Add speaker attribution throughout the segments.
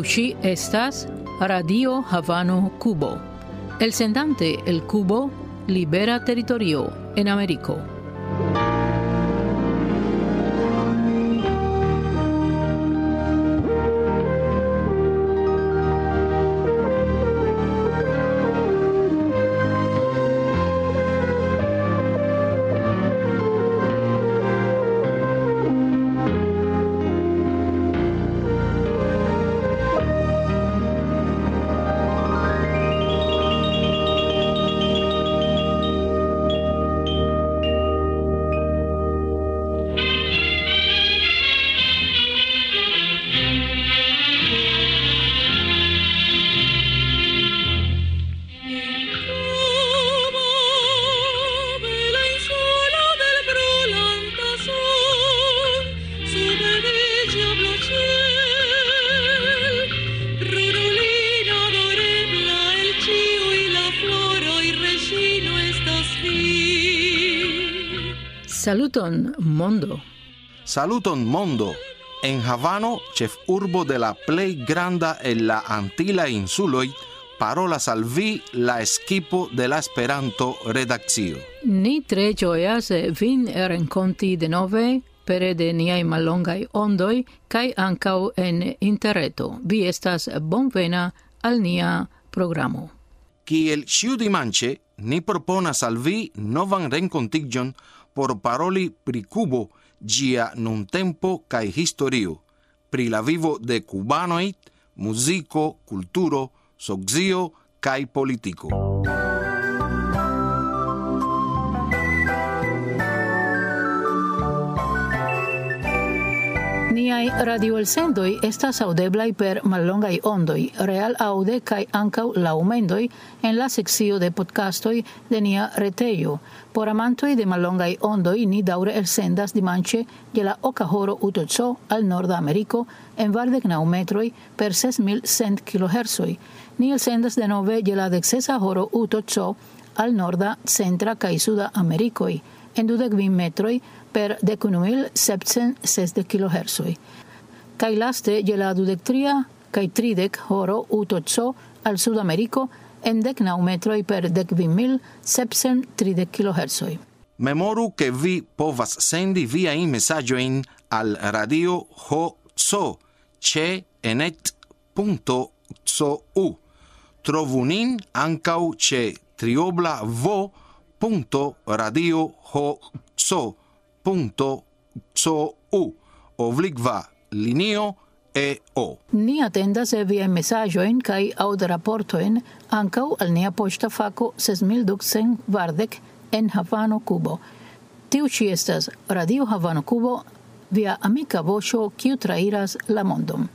Speaker 1: Tiuchi estas Radio Havano Cubo. El sendante El Cubo libera territorio en Américo. Saluton mondo.
Speaker 2: Saluton mondo. En Havano, ĉefurbo de la plej granda en la Antila insuloj, parolas al vi la eskipo de la Esperanto-redakcio.
Speaker 1: Ni tre ĝojas vin renkonti denove pere de niaj mallongaj ondoj kaj ankaŭ en interreto. Vi estas bonvena al nia programo.
Speaker 2: Kiel ĉiudimanĉe, ni proponas al vi novan renkontiĝon por paroli pri Kubo, ĝia nuntempo kaj historio, pri la vivo de kubanoj, muziko, kulturo, socio kaj politiko.
Speaker 1: Niaj radioelsendoj estas aŭdeblaj per mallongaj ondoj, real aŭde kaj ankaŭ laŭmendoj en la sekcio de podcastoj de nia retejo. Por amantoj de mallongaj ondoj ni daŭre elsendas dimanĉe de la oka horo UTC al Norda Ameriko en 29 metroj per 6100 kHz. Ni elsendas denove de la 16 horo UTC al Norda, Centra kaj Suda Amerikoj en 22 metroj per 19.760 kHz. Kaj laste je la 23 kaj 30 horo UTC al Sudameriko en 19 metroj per 19.730 kHz.
Speaker 2: Memoru ke vi povas sendi viajn mesaĝojn al Radio HC ĉe enet.cu. Trovu nin ankaŭ ĉe www.radiohc.cu/linio-EO.
Speaker 1: Ni atendas viajn mesaĝojn kaj aŭdraportojn ankaŭ al nia poŝta fako 6240 en Havano, Kubo. Tiu ĉi estas Radio Havano Kubo, via amika voĉo kiu trairas la mondon.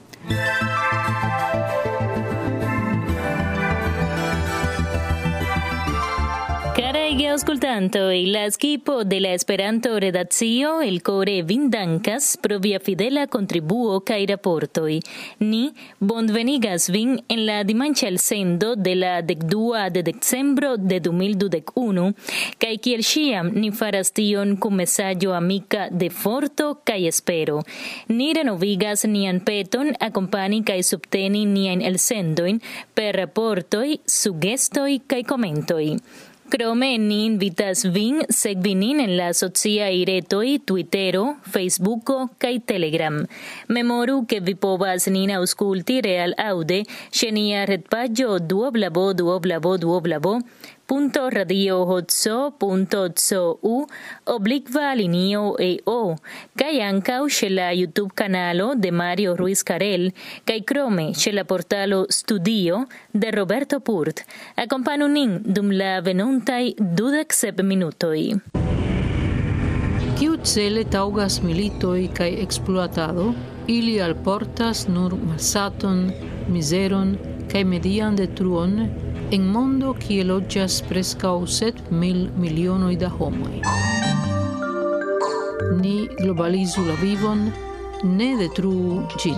Speaker 3: Caraj aŭskultantoj, la equipo de la Esperanto-redakcio elkore vin dankas pro via fidela kontribuo kaj raportoj. Ni bonvenigas vin en la dimanĉa elsendo de la 12 de decembro de 2021 kaj kiel ĉiam ni faras tion kun mesaĝo amika de forto kaj espero. Ni renovigas nian peton akompani kaj subteni niajn elsendojn per raportoj, sugestoj kaj komentoj. Krome ni invitas vin sekvi nin en la sociaj retoj Twittero, Facebooko kaj Telegram. Memoru ke vi povas nin aŭskulti real aŭde ĉe nia retpaĝo www.radiohc.cu/linio-EO kaj ankaŭ ĉe la YouTube kanalo de Mario Ruiz Carel kaj krome ĉe la portalo Studio de Roberto Purt. Akompanu nin dum la venontaj 27 minutoj.
Speaker 1: Kiucele taŭgas militoj kaj ekspluatado, ili alportas nur malsaton, mizeron kaj median detruon en mondo kie loĝas preskaŭ 7.000 milionoj da homoj. Ni globalizu la vivon, ne detruu ĝin.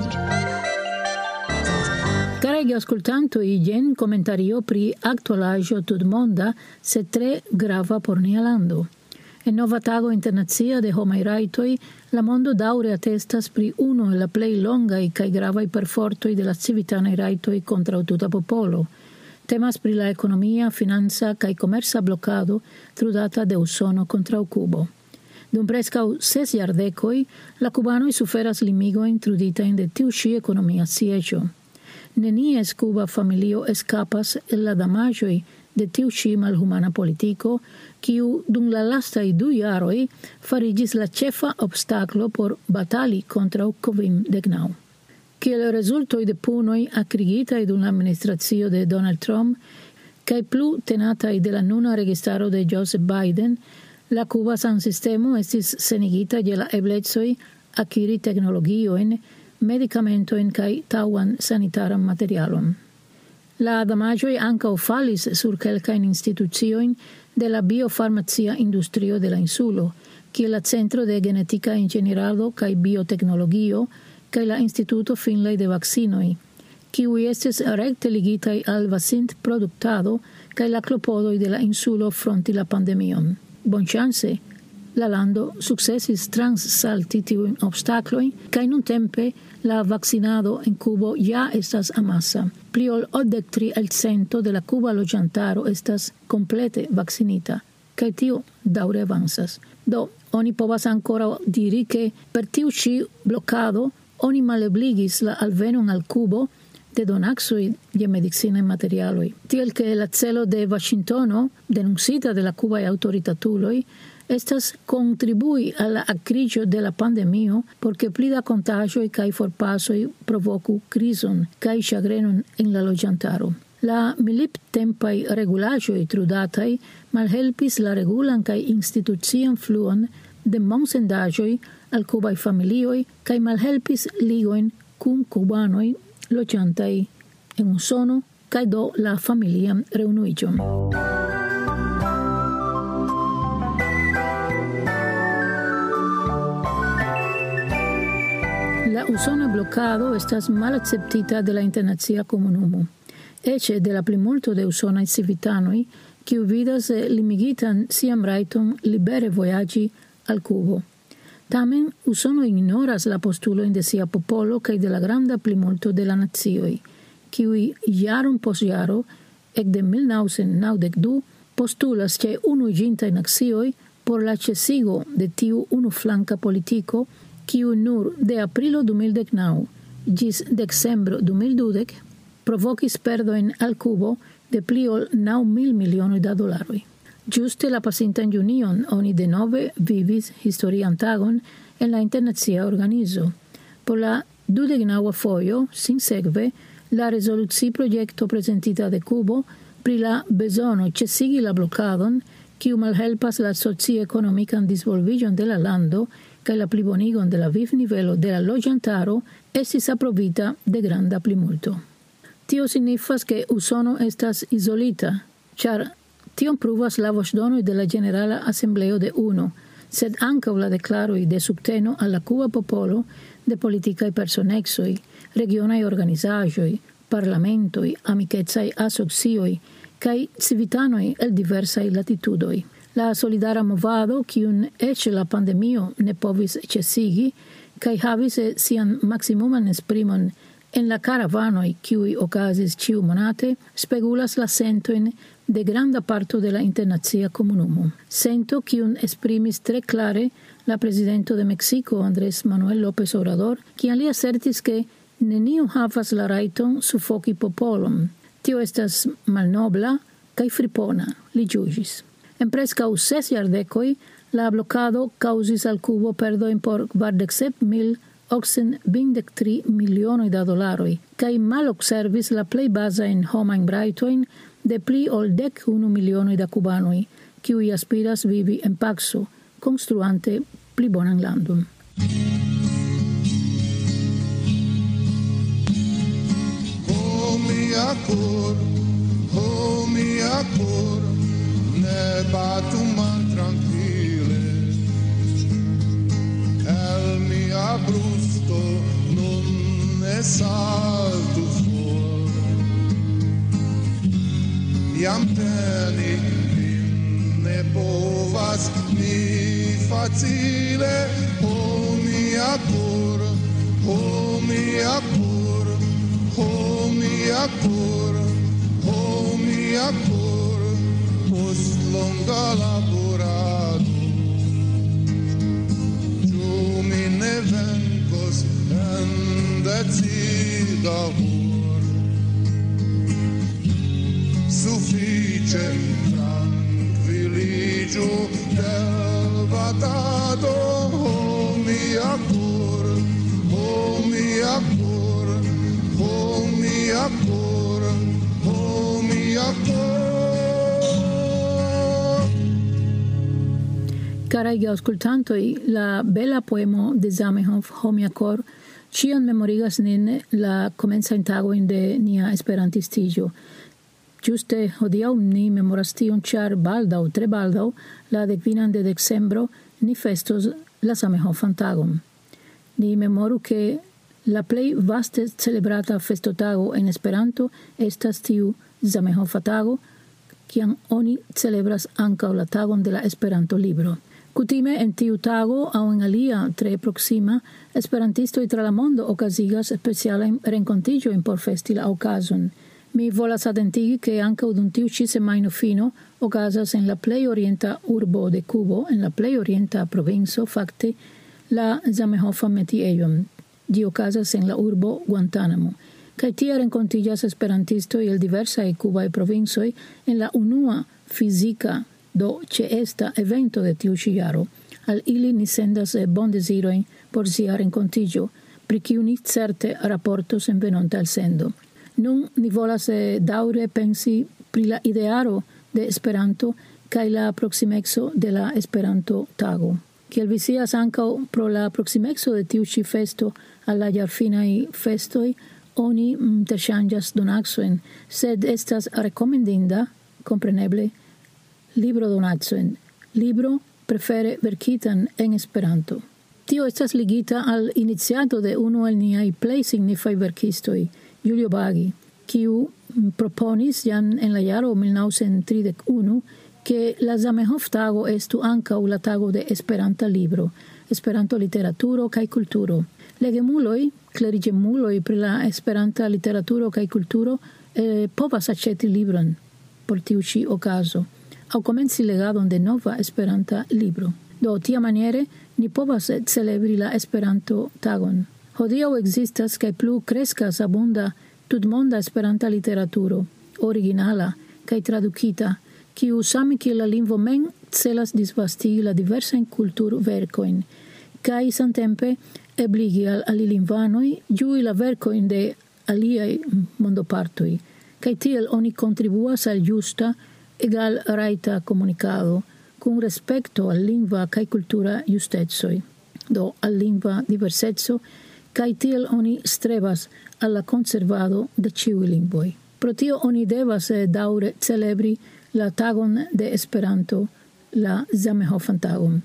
Speaker 1: Caraj aŭskultantoj, jen komentario pri aktualaĵo tutmonda, sed tre grava por nia lando. En nova tago internacia de homaj rajtoj, la mondo daŭre atestas pri unu el la plej longaj kaj gravaj perfortoj de la civitanaj rajtoj kontraŭ tuta popolo. Temas pri la ekonomia, financa kaj komerca blokado trudata de Usono kontraŭ Kubo. Dum preskaŭ 6 jardekoj, la kubanoj suferas limigojn truditajn de tiu ĉi ekonomia sieĝo. Nenies kuba familio eskapas el la damaĝoj de tiu ĉi malhumana politiko, kiu dum la lastaj 2 jaroj fariĝis la ĉefa obstaklo por batali kontraŭ COVID-19. Kiel rezultoj de punoj akrigitaj dum la administracio de Donald Trump kaj plu tenataj de la nuna registaro de Joseph Biden, la kuba sansistemo estis senigita je la eblecoj akiri teknologiojn, medikamentojn kaj taŭan sanitaran materialon. La damaĝoj ankaŭ falis sur kelkajn instituciojn de la biofarmacia industrio de la insulo, kiel la Centro de Genetika Inĝenierado kaj Bioteknologio kaj la Instituto Finlaj de Vakcinoj, kiuj estis rekte ligitaj al vakcinproduktado kaj la klopodoj de la insulo fronti la pandemion. Bonŝance, la lando sukcesis transsalti tiujn obstaklojn kaj nuntempe la vakcinado en Kubo ja estas amasa. Pli ol 83% de la kuba loĝantaro estas komplete vakcinita, kaj tio daŭre avancas. Do, oni povas ankoraŭ diri ke per tiu ĉi blokado oni malebligis la alvenon al Kubo de donacoj je medicinaj materialoj. Tiel ke la celo de Vaŝingtono, denuncita de la kubaj aŭtoritatuloj, estas contribui al la akriĝo de la pandemio por ke pli da kontaĵoj kaj forpasoj provoku krizon kaj ĉagrenon en la loĝantaro. La miliptempaj regulaĵoj trudataj malhelpis la regulan kaj institucian fluon de monsendaĵoj al kubaj familioj kaj malhelpis ligojn kun kubanoj loĝantaj en Usono kaj do la familian reunuiĝon. La usona blokado estas malakceptita de la internacia komunumo. Eĉ de la plimulto de usonaj civitanoj, kiu vidas limigitan sian rajton libere vojaĝi al Kubo. Tamen, Usono ignoras la postulojn de sia popolo kaj de la granda plimulto de la nacioj, kiuj jaron post jaro, ekde 1992, postulas ĉe unuiĝintaj nacioj por la ĉesigo de tiu unuflanka politiko, kiu nur de aprilo 2019 ĝis decembro 2020 provokis perdojn al Kubo de pli ol 9,000 milionoj da dolaroj. Ĝuste la pasintan junion oni denove vivis historian tagon en la internacia organizo. Por la 29 fojo, sinsekve, la rezoluci-projekto prezentita de Kubo pri la bezono ĉesigi la blokadon, kiu malhelpas la socie-ekonomikan disvolviĝon de la lando kaj la plibonigon de la vivnivelo de la loĝantaro, estis aprobita de granda plimulto. Tio signifas ke Usono estas izolita, ĉar tion pruvas la voĉdonoj de la Ĝenerala Asembleo de UNO, sed ankaŭ la deklaroj de subteno al la kuba popolo de politikaj personecoj, regionaj organizaĵoj, parlamentoj, amikecaj asocioj kaj civitanoj el diversaj latitudoj. La solidara movado, kiun eĉ la pandemio ne povis ĉesigi, kaj havis sian maksimuman esprimon en la karavanoj, kiuj okazis ĉiumonate, spegulas la sentojn de granda parto de la internacia komunumo. Sento, kiun esprimis tre klare la prezidento de Meksiko, Andrés Manuel López Obrador, kiam li asertis ke neniu havas la rajton sufoki popolon. Tio estas malnobla kaj fripona, li ĵuĝis. En preskaŭ 6 jardekoj, la blokado kaŭzis al Kubo perdojn por 47,823 milionoj da dolaroj kaj malobservis la plej bazajn homajn rajtojn de pli ol 11 milionoj da kubanoj, kiuj aspiras vivi en paco, konstruante pli bonan landon.
Speaker 4: Oh mia cor, ne batu mal tranquille, el mia brusto non ne saltu for, jam teni ne povas ni facile, o mia cor, o mia cor, o mia cor, o mia cor, post longa laborado. Giù mi ne vencos en decida hor, suffice tranquilligio del batado, o mia cor, o mia cor, o mia cor, o mia cor.
Speaker 1: Carai ascoltantoi, la bella poemo de Zamenhof, Ho mia cor, cion memorigas nin la comenzain tagoin de nia esperantistigio. Giuste hodiaŭ ni memoras tion, ĉar baldaŭ, tre baldaŭ, la 15 de decembro, ni festos la Zamenhofan tagon. Ni memoru ke la plej vaste celebrata festotago en Esperanto estas tiu Zamenhofa tago, kiam oni celebras ankaŭ la tagon de la Esperanto-libro. Kutime en tiu tago aŭ en alia tre proksima, esperantistoj tra la mondo okazigas specialajn renkontiĝojn por festi la okazon. Mi volas atentigi ke ankaŭ dum tiu ĉi semajno fino okazas en la plej orienta urbo de Kubo, en la plej orienta provinco, fakte la Zamenhofa metiejon. Ĝi okazas en la urbo Guantanamo. Kaj tie renkontiĝas esperantistoj el diversaj kubaj provincoj en la unua fizika do ĉeesta evento de tiu ĉi jaro. Al ili ni sendas bondezirojn por sia renkontiĝo, pri kiu ni certe raportos en venonta elsendo. Nun ni volas daŭre pensi pri la idearo de Esperanto kaj la proksimeco de la Esperanto-tago. Kiel vi scias, ankaŭ pro la proksimeco de tiu ĉi festo al la jarfinaj festoj, oni interŝanĝas donacojn, sed estas rekomendinda, kompreneble, libro donacojn. Libro prefere verkitan en Esperanto. Tio estas ligita al iniciato de unu el niaj plej signifaj verkistoj, Julio Bagi, kiu proponis jam en la jaro 1931 ke la Zamenhof-tago estu ankaŭ la tago de Esperanta libro, Esperanto literaturo kaj kulturo. Legemuloj, kleriĝemuloj pri la Esperanta literaturo kaj kulturo povas aĉeti libron por tiu ĉi okazo, aŭ komenci legadon de nova Esperanta libro. Do tiamaniere ni povas celebri la Esperanto-tagon. Hodiaŭ ekzistas kaj plu kreskas abunda tutmonda Esperanta literaturo, originala kaj tradukita, kiu same kiel la lingvo mem celas disvastigi la diversajn kulturverkojn kaj samtempe ebligi al alilingvanoj ĝui la verkojn de aliaj mondopartoj, kaj tiel oni kontribuas al justa, egal rajta komunikado kun respekto al lingva kaj kultura justecoj, do al lingva diverseco, kaj tiel oni strebas al la konservado de ĉiuj lingvoj. Pro tio oni devas daŭre celebri la tagon de Esperanto, la Zamenhofan tagon.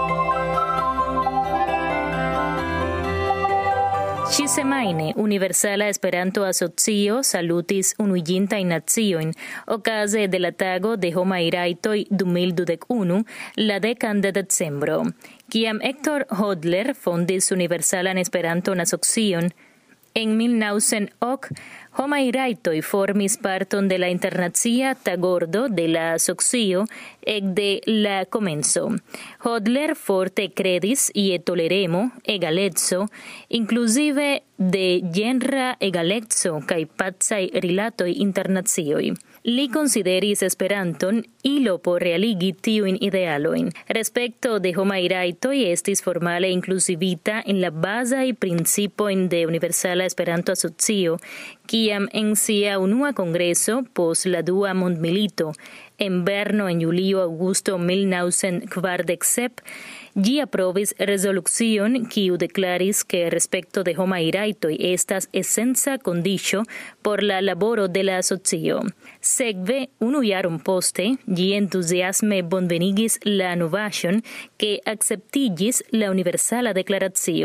Speaker 3: Ĉi-semajne Universala Esperanto-Asocio salutis Unuiĝintajn Naciojn okaze de la tago de homaj rajtoj 2021, la 10 de decembro. Kiam Hector Hodler fondis Universalan Esperanto-Asocion, en 1908, homaj rajtoj formis parton de la internacia tagordo de la asocio ekde la komenco. Hodler forte kredis je toleremo, egaleco, inkluzive de ĝenra egaleco kaj pacaj rilatoj inter nacioj. Li consideris Esperanton ilo por realigi tiujn idealojn. Respekto de homaj rajtoj estis formale inkluzivita en la bazaj principojn de Universala Esperanto-Asocio, kiam en sia unua kongreso post la dua mondmilito en Berno en julio-aŭgusto 1947, ĝi aprobis rezolucion kiu deklaris ke respekto de homaj rajtoj estas esenca kondiĉo por la laboro de la asocio. Sekve, unu jaron poste, ĝi entuziasme bonvenigis la novaĵon ke akceptiĝis la Universala Deklaracio.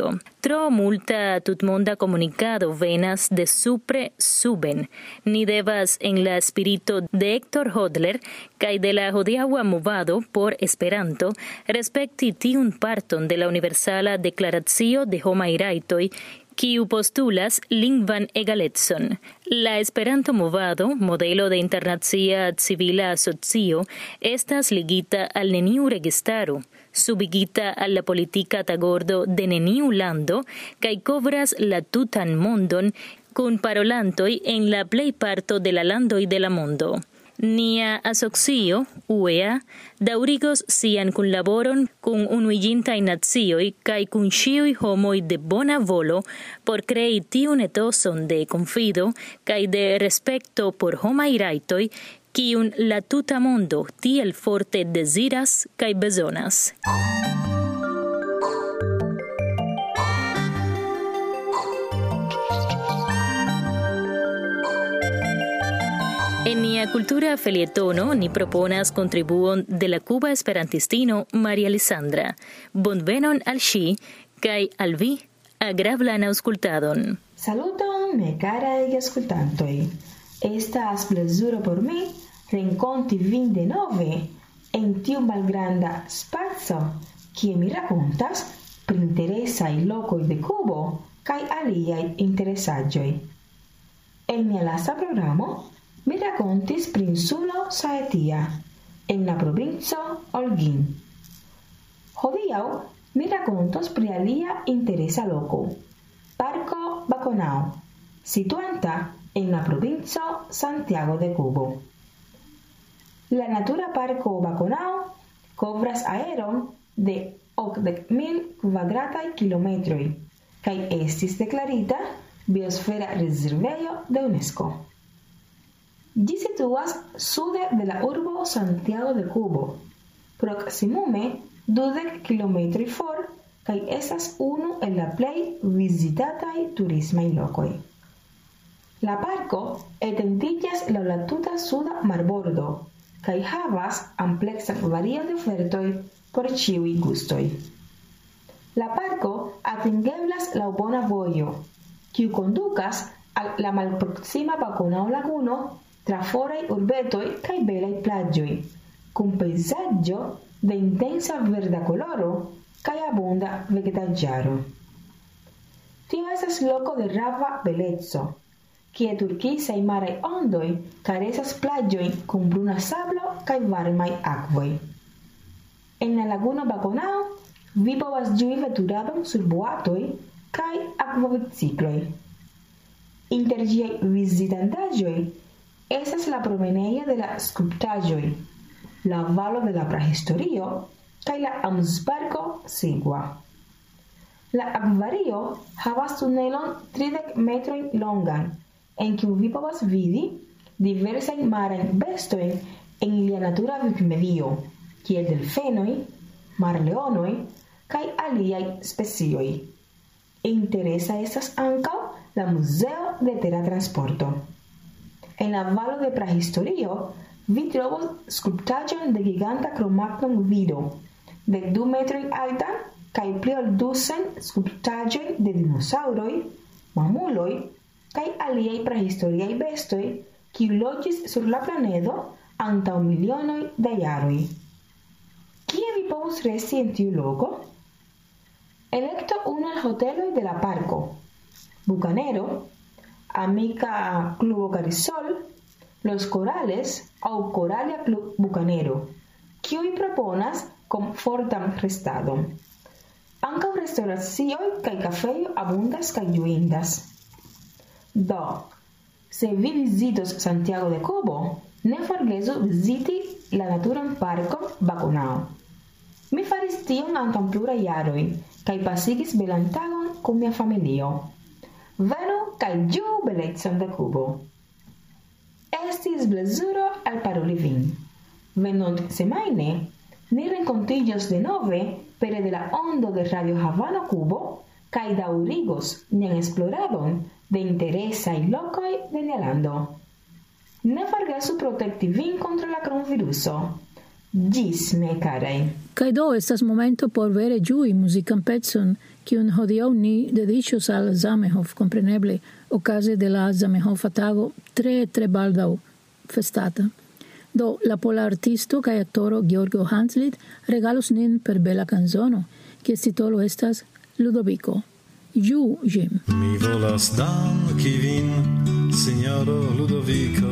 Speaker 3: tro multa tutmonda comunicado venas de supre suben, ni devas en la espirito de Héctor Hodler kaj de la hodiaŭa movado por Esperanto respekti tiun parton de la Universala Deklaracio de Homaj Rajtoj kiu postulas lingvan egalecon. La Esperanto-movado, modelo de internacia civila asocio, estas ligita al neniu registaro, subigita al la politika tagordo de neniu lando, kaj kovras la tutan mondon kun parolantoj en la plejparto de la landoj de la mondo. Nia asocio, UEA, daŭrigos sian kunlaboron kun unuiĝintaj nacioj kaj kun ĉiuj homoj de bona volo por krei tiun etoson de konfido kaj de respekto por homaj rajtoj, kiun la tuta mondo tiel forte deziras kaj bezonas. En nia cultura felietono ni proponas contribuon de la Cuba esperantistino Maria Lisandra. Bonvenon al ŝi kaj al vi agrablan aŭskultadon.
Speaker 5: Saluton, me caraj aŭskultantoj. Estas plezuro por mi renkonti vin denove en tiu malgranda spaco, kie mi rakontas pri interesaj lokoj de Kubo kaj aliaj interesaĵoj. En mia lasta programo mi rakontis pri insulo Saetia, en la provinco Holguín. Hodiaŭ mi rakontos pri alia interesa loko, Parko Baconao, situanta en la provinco Santiago de Cubo. La natura Parko Baconao kovras aeron de 80,000 kvadrataj kilometroj kaj estis deklarita biosfera rezervejo de UNESCO. Ĝi situas sude de la urbo Santiago de Cubo, proksimume 20 kilometroj for, kaj estas unu el la plej vizitataj turismaj lokoj. La parko etendiĝas laŭ la tuta suda marbordo kaj havas ampleksan varion de ofertoj por ĉiuj gustoj. La parko atingeblas laŭ bona vojo, kiu kondukas al la malproksima Baconao laguno tra foraj urbetoj kaj belaj plaĝoj, kun pejzaĝo de intensa verda koloro kaj abunda vegetaĵaro. Tio estas loko de rava beleco, kie turkisaj maraj ondoj karesas plaĝojn kun bruna sablo kaj varmaj akvoj. En la laguno Baconao vi povas ĝui veturadon sur boatoj kaj akvobicikloj. Inter ĝiaj vizitantaĵoj estas la promenejo de la skulptaĵoj, la valo de la prahistorio kaj la amuzparko Sigua. La akvario havas tunelon 30 metrojn longan, en kiu vi povas vidi diversajn marajn bestojn en ilia natura vivmedio, kiel delfenoj, marleonoj kaj aliaj specioj. Interesa estas ankaŭ la muzeo de tera transporto. En la valo de prahistorio vi trovos skulptaĵon de giganta Cro-Magnon vido, de 2 metroj alta kaj pli ol 200 skulptaĵojn de dinosaŭroj, mamuloj kaj aliaj prahistoriaj bestoj, kiuj loĝis sur la planedo antaŭ milionoj da jaroj. Kie vi povus resti en tiu loko? Elekto unu el hoteloj de la parko: Bucanero, Amica Club Carisol, Los Corales aŭ Coralia Club Bucanero, kiuj proponas komfortan restadon. Ankaŭ restoracioj kaj kafejo abundas kaj ĝuindas. Do, se vi vizitos Santiago de Cubo, ne forgesu viziti la naturan parkon Baconao. Mi faris tion antaŭ pluraj jaroj kaj pasigis belan tagon kun mia familio. Venu kaj ĝuu belecon de Cubo. Estis plezuro alparoli vin. Venontsemajne ni renkontiĝos denove pere de la ondo de Radio Havano Cubo kaj daŭrigos nian esploradon de interesaj lokoj de nia lando. Ne forgesu protekti vin kontraŭ la kronviruso. Ĝis, me karaj.
Speaker 1: Kaj do estas momento por vere ĝui muzikan pecon kiun hodiaŭ ni dediĉos al Zamenhof, kompreneble okaze de la Zamenhofa-tago tre baldaŭ festata. Do, la pola artisto kaj aktoro Georgo Hanslitt regalos nin per bela kanzono, kies titolo estas Ludoviko. Ĝuu ĝin.
Speaker 6: Mi volas danki vin, sinjoro Ludoviko.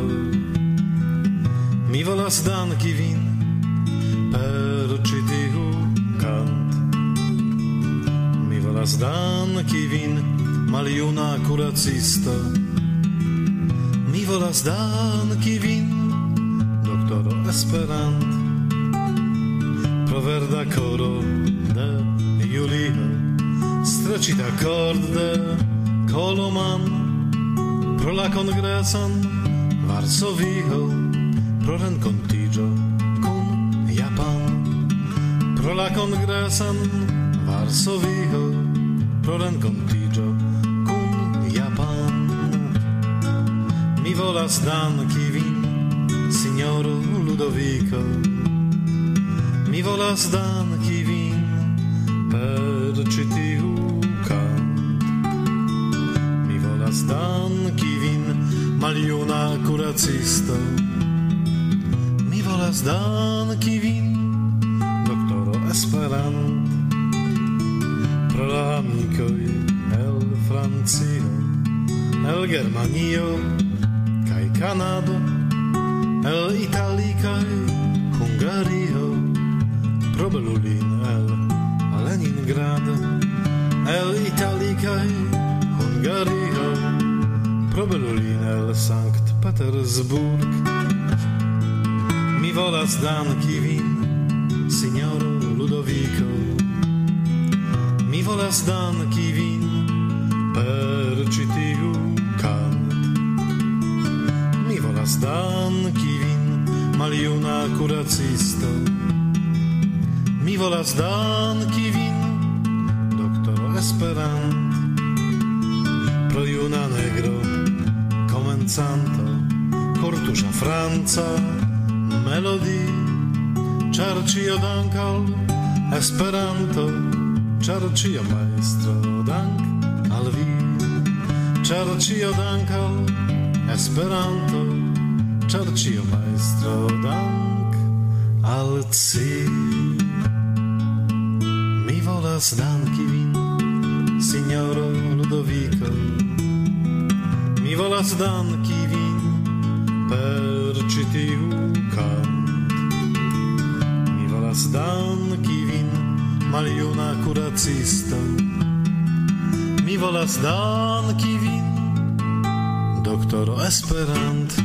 Speaker 6: Mi volas danki vin per ĉi tiu kant. Mi volas danki vin, maljuna kuracisto. Mi volas danki vin, doktoro Esperant, pro verda koro de Julio, strecita cord de Koloman, pro la kongreson Varsovio, pro renkontiĝo kun Japan, pro la kongreson Varsovio, pro renkontiĝo kun Japan. Mi volas danki vin, signoro Ludoviko. Mi volas danki vin per ĉi tiu kant. Mi volas danki vin, maljuna kuracisto. Mi volas danki vin, doktoro Esperant, pro la amikoj el Francio, el Germanio kaj Kanado, el Italii kaj Hungario, pro Berlin el Leningrad, el Italii kaj Hungario, pro Berlin el Sankt Petersburg. Mi volas danki vin, signoro Ludoviko. Mi volas danki vin per ĉi tiu kant. Mi volas danki vin, maljuna kuracisto. Mi volas danki vin, doktoro Esperant, pro juna negro, komencanto, kortuŝa franca melodi, ĉar ĉio dank al Esperanto, ĉar ĉio majstro dank al vi, ĉar ĉio dank al Esperanto, ĉar ĉio majstro dank al ci. Mi volas danki vin, signoro Ludoviko. Mi volas danki vin per ĉi tiu kant. Mi volas danki vin, maljuna kuracisto. Mi volas danki vin, doktoro Esperant.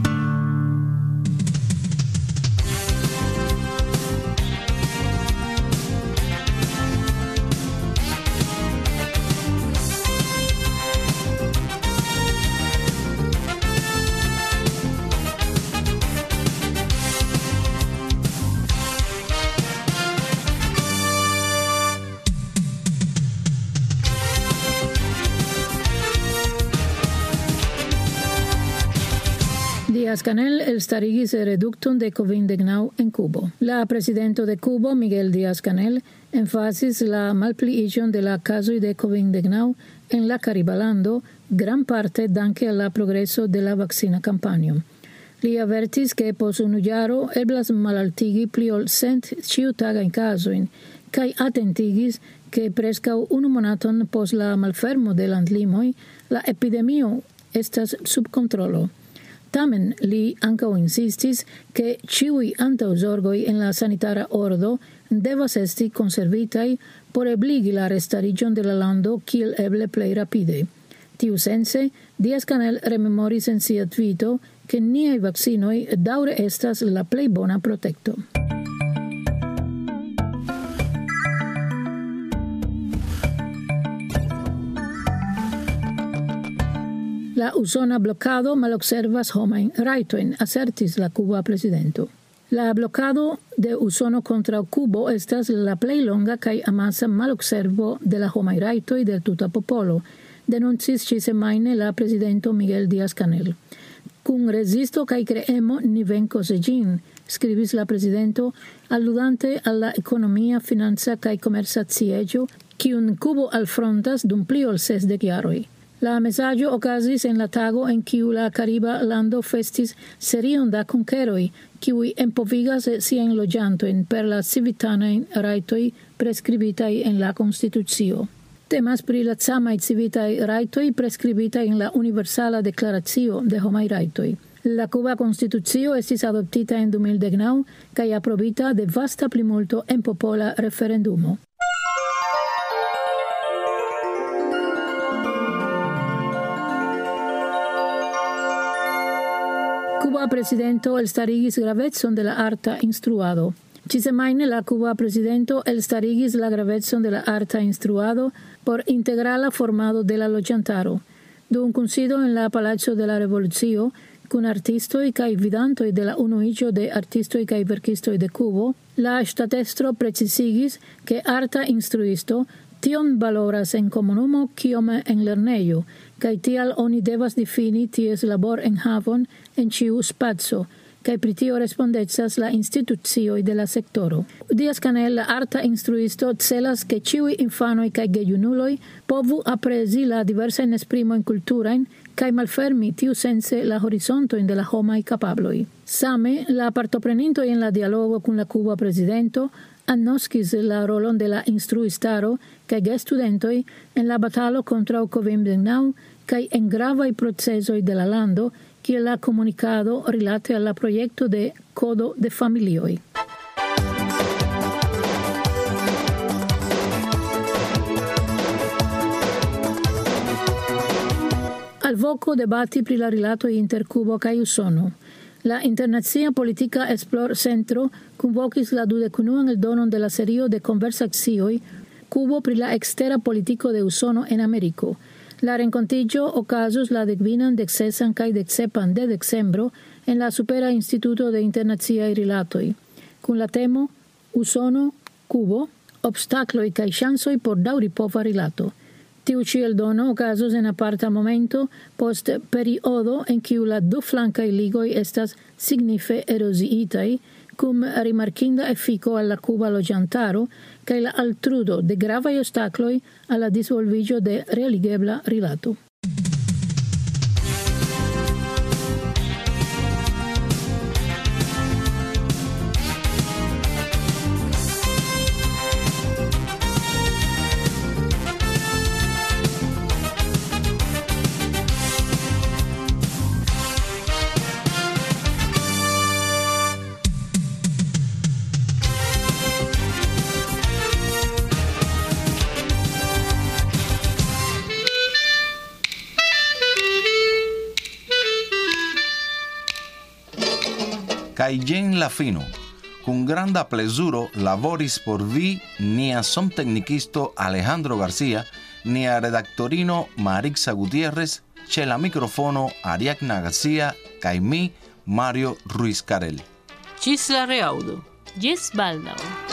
Speaker 1: Díaz-Canel elstarigis redukton de COVID-19 en Cubo. La presidento de Cubo, Miguel Díaz-Canel, enfasis la malpliiĝon de la kazoj de COVID-19 en la Kariba-lando, gran parte danke al la progreso de la vakcina kampanjo. Li avertis ke post unu jaro eblas malaltigi pli ol 100 ĉiutagajn kazojn kaj atentigis ke preskaŭ unu monaton post la malfermo de landlimoj la epidemio estas sub kontrolo. Tamen li ankaŭ insistis ke ĉiuj antaŭzorgoj en la sanitara ordo devas esti konservitaj por ebligi la restariĝon de la lando kiel eble plej rapide. Tiusense, Díaz-Canel rememoris en sia tvito ke niaj vakcinoj daŭre estas la plej bona protekto. La usona blokado malobservas homajn rajtojn, asertis la kuba presidento. La blokado de Usono kontraŭ Kubo estas la plej longa kaj amasa malobservo de la homaj rajtoj de tuta popolo, denuncis ĉisemajne la presidento Miguel Díaz-Canel. Kun rezisto kaj kreemo ni venkos ĝin, skribis la presidento, alludante al la ekonomia, financa kaj komerca sieĝo, kiun Kubo alfrontas dum pli ol 60 jaroj. La mesaĝo okazis en la tago en kiu la kariba lando festis serion da konkeroj, kiuj empovigas siajn loĝantojn per la civitanajn rajtoj preskribitaj en la konstitucio. Temas pri la samaj civitaj rajtoj preskribitaj en la Universala Deklaracio de Homaj Rajtoj. La Kuba Konstitucio estis adoptita en 2019 kaj aprobita de vasta plimulto en popola referendumo. Cuba presidento elstarigis gravecon de la arta instruado. Ĉi-semajne la Cuba presidento elstarigis la gravecon de la arta instruado por integrala formado de la loĝantaro. Dum kunsido en la Palaco de la Revolucio, kun artistoj kaj gvidantoj de la Unuiĝo de Artistoj kaj Verkistoj de Kubo, la ŝtatestro precisigis, ke arta instruisto tion valoras en komunumo kiome en lernejo, kaj tial oni devas difini ties labor enhavon en ĉiu spaco, kaj pri tio respondecas la institucioj de la sektoro. Díaz-Canel, la arta instruisto, celas ke ĉiuj infanoj kaj gejunuloj povu aprezi la diversajn esprimojn kulturajn kaj malfermi tiusense la horizontojn de la homaj kapabloj. Same, la partoprenintoj en la dialogo kun la Kuba prezidento annoskis la rolon de la instruistaro kaj gestudentoj en la batalo kontraŭ COVID-19 kaj en gravaj procesoj de la lando, kiel la komunikado rilate al la projekto de kodo de familioj. Alvoko debati pri la rilatoj inter Kubo kaj Usono. La Internacia Politika Esplor Centro kunvokis la 21 eldonon de la serio de konversacioj Kubo pri la ekstera politiko de Usono en Ameriko. La renkontiĝo okazos la 15, 16 kaj 17 de decembro en la Supera Instituto de Internaciaj Rilatoj, kun la temo Usono, Kubo, obstakloj kaj ŝancoj por daŭripova rilato. Tiu ĉi eldono okazos en aparta momento post periodo en kiu la du flankaj ligoj estas signife eroziitaj, kun rimarkinda efiko al la kuba loĝantaro kaj la altrudo de gravaj obstakloj al la disvolviĝo de realigebla rilato.
Speaker 2: Kaj jen la fino. Kun granda plezuro laboris por vi nia sonteknikisto Alejandro Garcia, nia redaktorino Marixa Gutiérrez, ĉe la mikrofono Ariadna Garcia kaj mi, Mario Ruiz Carel.
Speaker 3: Ĝis la reaŭdo. Ĝis baldaŭ.